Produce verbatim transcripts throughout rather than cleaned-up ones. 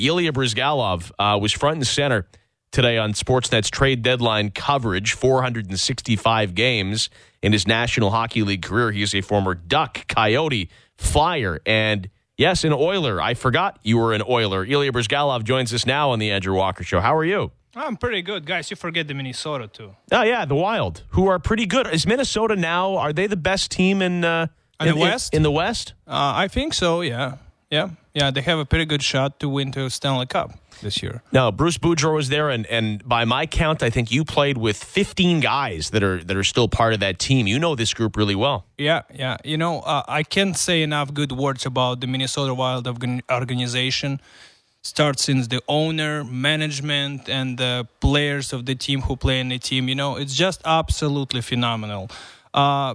Ilya Bryzgalov uh, was front and center today on Sportsnet's trade deadline coverage, four hundred sixty-five games in his National Hockey League career. He is a former Duck, Coyote, Flyer, and yes, an Oiler. I forgot you were an Oiler. Ilya Bryzgalov joins us now on the Andrew Walker Show. How are you? I'm pretty good, guys. You forget the Minnesota, too. Oh, yeah, the Wild, who are pretty good. Is Minnesota now, are they the best team in, uh, in, in the West? In, in the West? Uh, I think so, yeah. Yeah, yeah. They have a pretty good shot to win the Stanley Cup this year. Now, Bruce Boudreau was there, and, and by my count, I think you played with fifteen guys that are that are still part of that team. You know this group really well. Yeah, yeah. You know, uh, I can't say enough good words about the Minnesota Wild organization. Starts since the owner, management, and the players of the team who play in the team. You know, it's just absolutely phenomenal. Uh,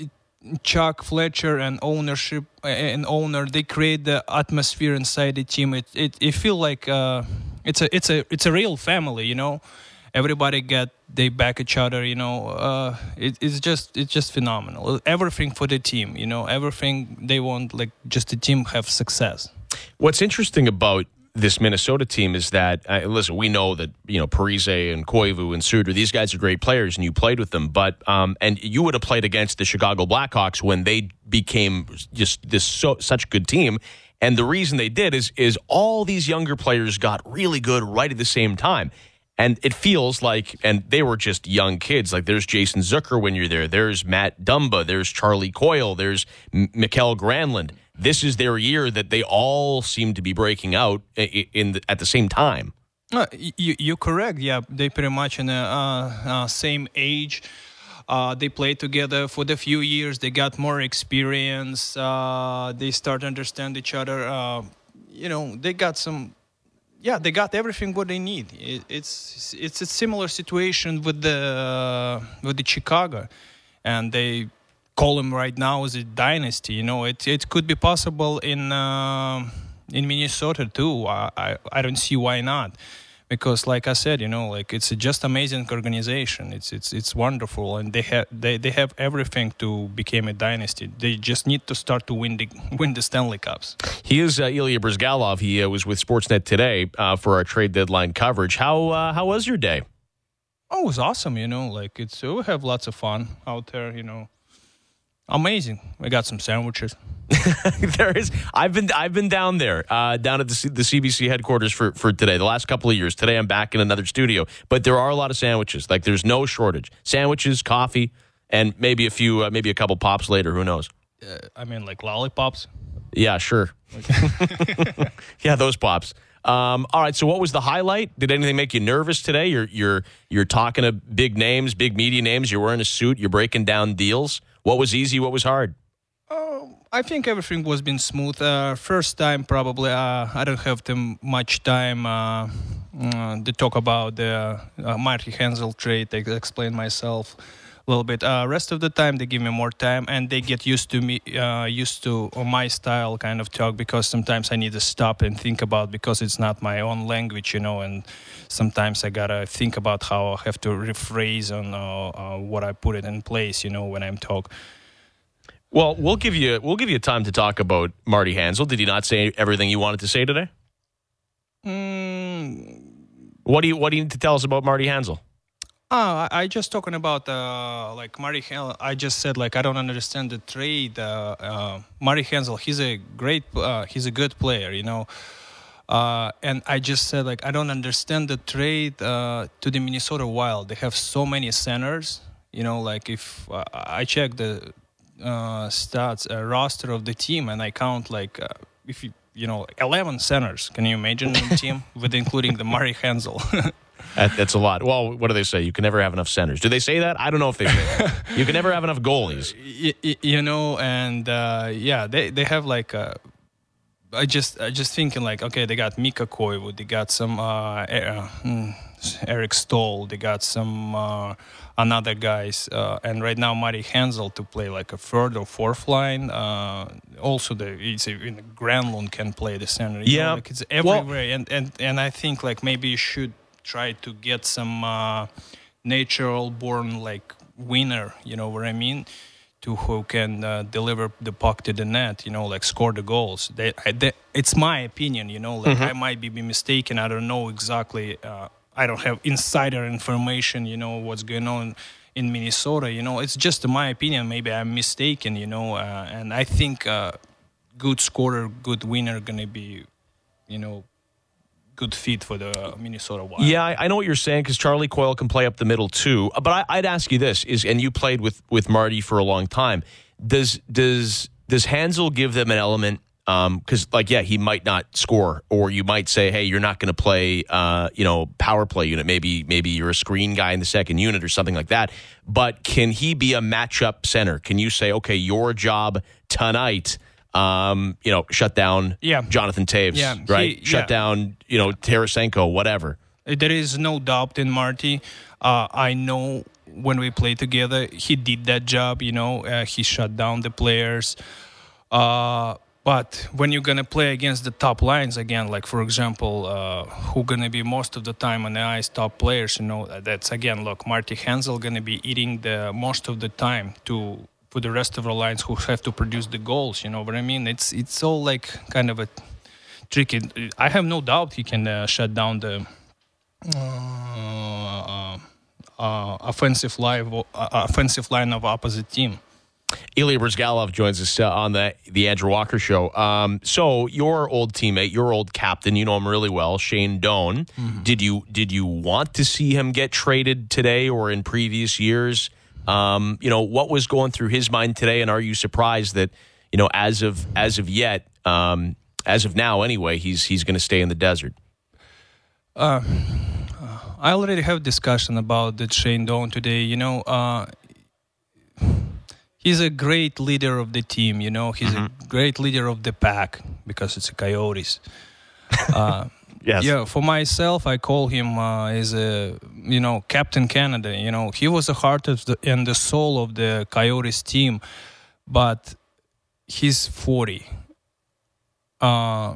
Chuck Fletcher and ownership and owner, they create the atmosphere inside the team. It it, it feel like uh, it's a it's a it's a real family. You know, everybody get they back each other. You know, uh, it, it's just it's just phenomenal. Everything for the team. You know, everything they want, like just the team have success. What's interesting about this Minnesota team is that, uh, listen, we know that, you know, Parise and Koivu and Suter, these guys are great players, and you played with them. But um, and you would have played against the Chicago Blackhawks when they became just this so, such good team. And the reason they did is is all these younger players got really good right at the same time. And it feels like, and they were just young kids. Like there's Jason Zucker when you're there. There's Matt Dumba. There's Charlie Coyle. There's M- Mikael Granlund. This is their year that they all seem to be breaking out in, in the, at the same time. Uh, you, you're correct. Yeah, they pretty much in the uh, uh, same age. Uh, they played together for the few years. They got more experience. Uh, they start to understand each other. Uh, you know, they got some. Yeah, they got everything what they need. It, it's it's a similar situation with the uh, with the Chicago, and they call them right now as a dynasty. You know, it it could be possible in uh, in Minnesota too. I, I I don't see why not, because like I said, you know, like it's a just amazing organization. It's it's it's wonderful, and they have they, they have everything to become a dynasty. They just need to start to win the win the Stanley Cups. He is uh, Ilya Bryzgalov. He uh, was with Sportsnet today uh, for our trade deadline coverage. How uh, how was your day? Oh, it was awesome. You know, like it's we have lots of fun out there. You know. Amazing. We got some sandwiches. There is. I've been I've been down there, uh, down at the, C, the C B C headquarters for, for today, the last couple of years. Today I'm back in another studio. But there are a lot of sandwiches. Like there's no shortage. Sandwiches, coffee, and maybe a few, uh, maybe a couple pops later. Who knows? Uh, I mean, like lollipops? Yeah, sure. Yeah, those pops. Um, all right, so what was the highlight? Did anything make you nervous today? You're you're you're talking to big names, big media names. You're wearing a suit. You're breaking down deals. What was easy? What was hard? Oh, I think everything was been smooth. Uh, first time, probably, uh, I don't have too much time uh, uh, to talk about the uh, Marty Hanzal trade. I explain myself a little bit. Uh, rest of the time, they give me more time, and they get used to me, uh, used to my style kind of talk, because sometimes I need to stop and think about, because it's not my own language, you know, and sometimes I gotta think about how I have to rephrase on uh, uh, what I put it in place, you know, when I'm talk. Well, we'll give you we'll give you time to talk about Marty Hanzal. Did he not say everything you wanted to say today? Mm. What do you What do you need to tell us about Marty Hanzal? Uh, I just talking about uh, like Marty Hanzal. I just said like I don't understand the trade. Uh, uh, Marty Hanzal, he's a great, uh, he's a good player, you know. Uh, and I just said like I don't understand the trade uh, to the Minnesota Wild. They have so many centers, you know. Like if uh, I check the uh, stats uh, roster of the team and I count like uh, if you you know eleven centers. Can you imagine the team with including the Marty Hanzal? That, that's a lot. Well, what do they say? You can never have enough centers. Do they say that? I don't know if they say that. You can never have enough goalies. You, you know, and uh, yeah, they, they have like, uh, I just I just thinking like, okay, they got Mika Koivu, they got some uh, Eric Stoll, they got some uh, another guys, uh, and right now Marty Hanzal to play like a third or fourth line. Uh, also, the it's a, in Granlund can play the center. You yeah, know, like it's everywhere, well, and, and and I think like maybe you should try to get some uh, natural born like winner, you know what I mean, to who can uh, deliver the puck to the net, you know, like score the goals. They, I, they, it's my opinion, you know, like mm-hmm. I might be mistaken. I don't know exactly. Uh, I don't have insider information, you know, what's going on in Minnesota. You know, it's just my opinion. Maybe I'm mistaken, you know, uh, and I think uh, good scorer, good winner going to be, you know, good fit for the Minnesota Wild. Yeah, I, I know what you're saying because Charlie Coyle can play up the middle too. But I, I'd ask you this: is and you played with, with Marty for a long time. Does does does Hansel give them an element? Because um, like yeah, he might not score, or you might say, hey, you're not going to play, uh, you know, power play unit. Maybe maybe you're a screen guy in the second unit or something like that. But can he be a matchup center? Can you say, okay, your job tonight? Um, you know, shut down yeah. Jonathan Taves, yeah, right? he, shut yeah. down, you know, Tarasenko, whatever. There is no doubt in Marty. Uh, I know when we played together, he did that job, you know, uh, he shut down the players. Uh, but when you're going to play against the top lines again, like, for example, uh, who going to be most of the time on the ice, top players, you know, that's, again, look, Marty Hansel going to be eating the most of the time to for the rest of the lines who have to produce the goals, you know what I mean? It's it's all like kind of a tricky. I have no doubt he can uh, shut down the uh, uh, offensive line, uh, offensive line of opposite team. Ilya Bryzgalov joins us uh, on the the Andrew Walker Show. Um, so your old teammate, your old captain, you know him really well, Shane Doan. Mm-hmm. Did you did you want to see him get traded today or in previous years? Um, you know, what was going through his mind today, and are you surprised that, you know, as of as of yet, um, as of now anyway, he's he's going to stay in the desert? Uh, I already have discussion about that Shane Doan today. You know, uh, he's a great leader of the team. You know, he's mm-hmm. a great leader of the pack because it's a Coyotes. Uh, Yes. Yeah, for myself, I call him uh, as a, you know, Captain Canada. You know, he was the heart of the, and the soul of the Coyotes team, but he's forty. Uh,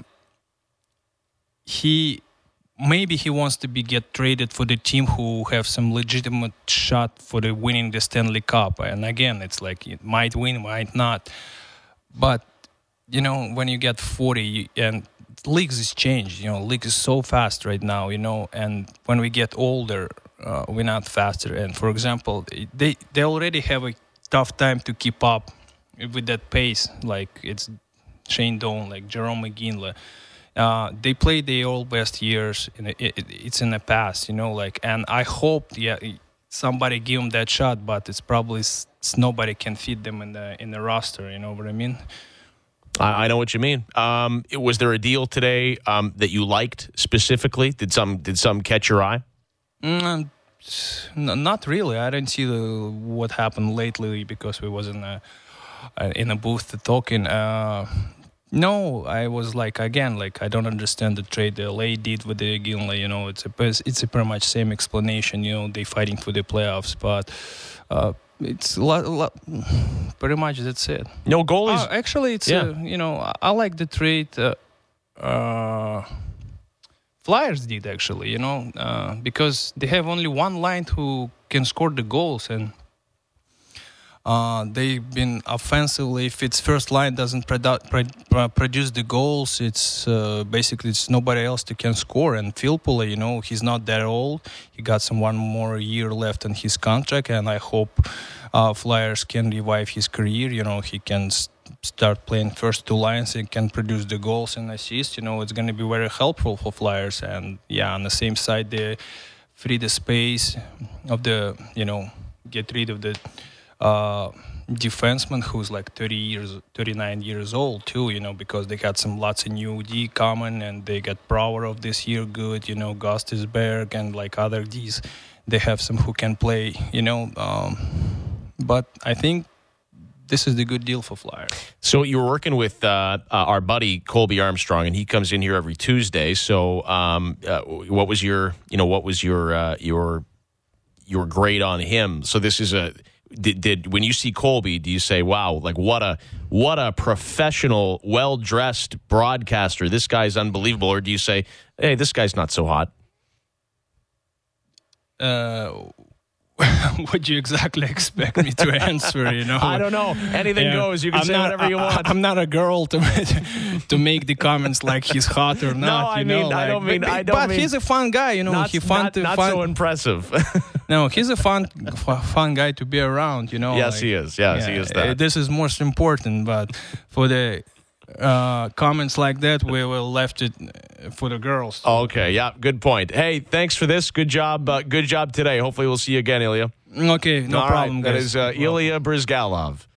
he maybe he wants to be get traded for the team who have some legitimate shot for the winning the Stanley Cup. And again, it's like it might win, might not. But you know, when you get forty and leagues is changed, you know, league is so fast right now, you know, and when we get older, uh, we're not faster. And for example, they they already have a tough time to keep up with that pace. Like it's Shane Doan, like Jerome McGinley. Uh, they played their all best years. In it, it, it's in the past, you know, like, and I hope, yeah, somebody give them that shot, but it's probably it's, nobody can fit them in the in the roster. You know what I mean? I know what you mean. Um, was there a deal today um, that you liked specifically? Did some did some catch your eye? Mm, not really. I didn't see the, what happened lately because we was in a in a booth talking. Uh, no, I was like again, like I don't understand the trade the L A did with the Ginla. You know, it's a it's a pretty much same explanation. You know, they fighting for the playoffs, but. Uh, It's a lot, a lot, pretty much that's it. No goalies. Uh, actually, it's yeah. uh, you know I, I like the trade. Uh, uh, Flyers did actually, you know, uh, because they have only one line who can score the goals, and uh, they've been offensively. If its first line doesn't produ- pro- produce the goals, it's uh, basically it's nobody else that can score. And Filppula, you know, he's not that old. He got some one more year left on his contract, and I hope uh, Flyers can revive his career. You know, he can st- start playing first two lines and can produce the goals and assists. You know, it's going to be very helpful for Flyers. And yeah, on the same side, they free the space of the, you know, get rid of the uh, defenseman who's like thirty years, thirty-nine years old too, you know, because they got some lots of new D coming, and they got Provorov this year good, you know, Gostisberg and like other Ds. They have some who can play, you know, um, but I think this is the good deal for Flyers. So you were working with uh, uh, our buddy Colby Armstrong, and he comes in here every Tuesday. So um, uh, what was your, you know, what was your uh, your your grade on him? So this is a did, did when you see Colby, do you say, "Wow, like what a what a professional, well dressed broadcaster? This guy's unbelievable," or do you say, "Hey, this guy's not so hot"? Uh, What do you exactly expect me to answer? You know, I don't know. Anything Yeah. goes. You can I'm say not, whatever you I- want. I'm not a girl to to make the comments like he's hot or not. I you know, mean- I like- don't mean- But, I don't but mean- he's a fun guy. You know, not he fun not, to not fun. so impressive. No, he's a fun f- fun guy to be around. You know. Yes, like, he is. Yes, he is that. uh, This is most important. But for the uh, comments like that, we will left it uh, for the girls. Okay, yeah, good point. Hey, thanks for this. Good job. Uh, good job today. Hopefully, we'll see you again, Ilya. Okay, no All problem, right, that guys. is uh, Ilya Brizgalov.